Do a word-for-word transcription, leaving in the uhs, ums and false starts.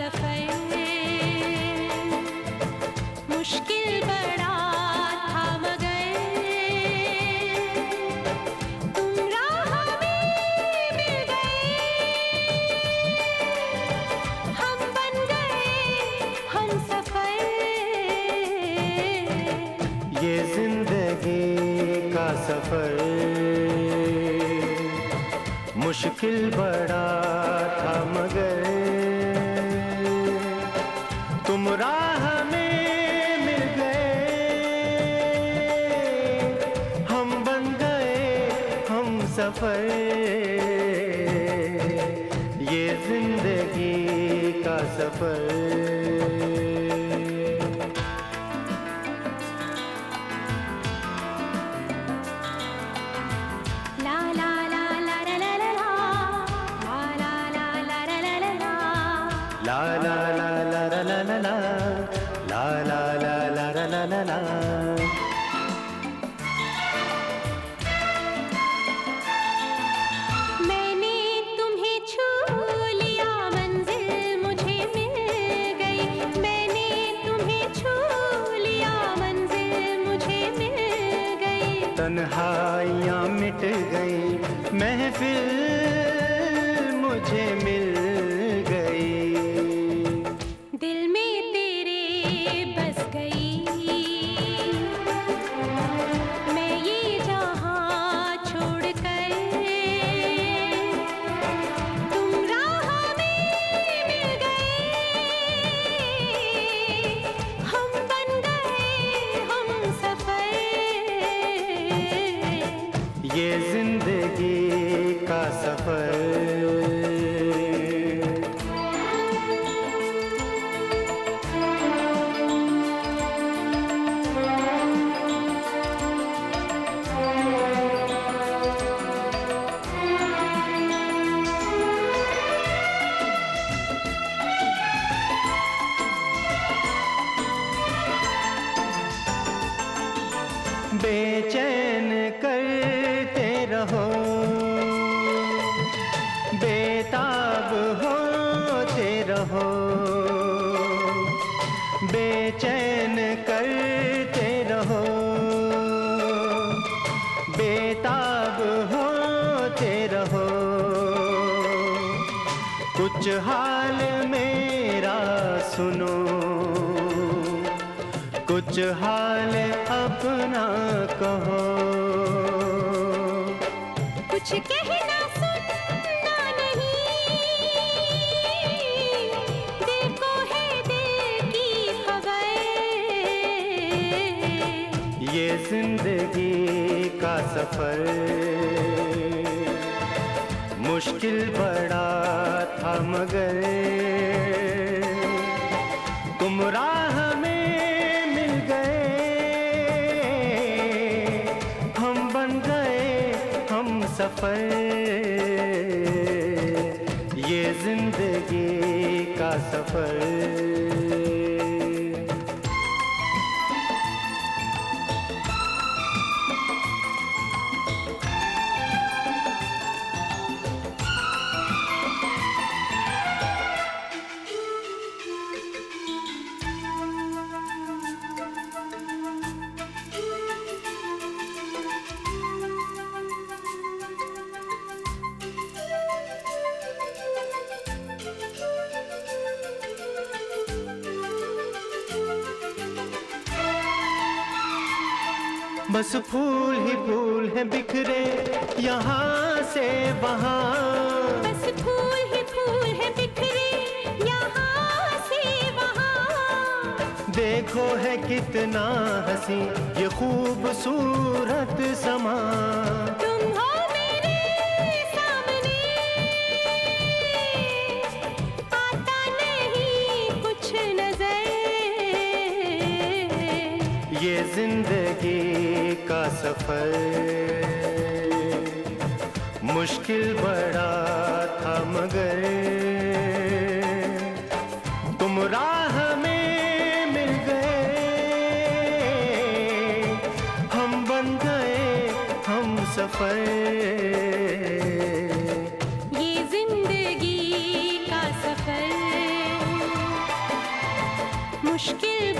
सफर मुश्किल बड़ा था मगर तुम राह में मिल गए, हम बन गए हम सफर। ये जिंदगी का सफर मुश्किल बड़ा था मगर तुम राह में मिल गए, हम बन गए हम सफर। ये जिंदगी का सफर। La la la la la la la la la la la la la la la la। मैंने तुम्हें छू लिया मंजिल मुझे मिल गई, मैंने तुम्हें छू लिया मंजिल मुझे मिल गई। तन्हाइयाँ मिट गई महफिल मुझे मिल गई, दिल में तेरे बस गई मैं ये जहां छोड़कर, तुम राह में मिल गए, हम बन गए हम सफर। ये जिंदगी का सफर। बेचैन करते रहो, बेताब होते रहो, बेचैन करते रहो, बेताब होते रहो। कुछ हाल मेरा सुनो, कुछ हाल अपना कहो, कुछ कहना सुनना नहीं, दिल को है दिल की खबर। ये जिंदगी का सफर मुश्किल बड़ा था मगर तुम राह में मिल गए, हम बन गए हम सफर। ये जिंदगी का सफर। बस फूल ही फूल हैं बिखरे यहाँ से वहाँ, बस फूल ही फूल हैं बिखरे यहाँ से वहाँ। देखो है कितना हंसी ये खूबसूरत समा, तुम हो मेरे सामने आता नहीं कुछ नजर। ये जिंदगी का सफर मुश्किल बड़ा था मगर तुम राह में मिल गए, हम बन गए हम सफर। ये जिंदगी का सफर मुश्किल